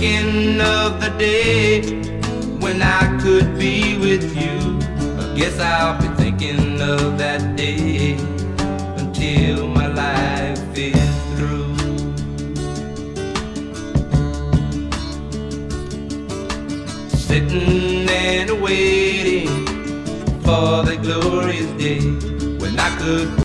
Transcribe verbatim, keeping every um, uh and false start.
thinking of the day when I could be with you. I guess I'll be thinking of that day until my life is through. Sitting and waiting for the glorious day when I could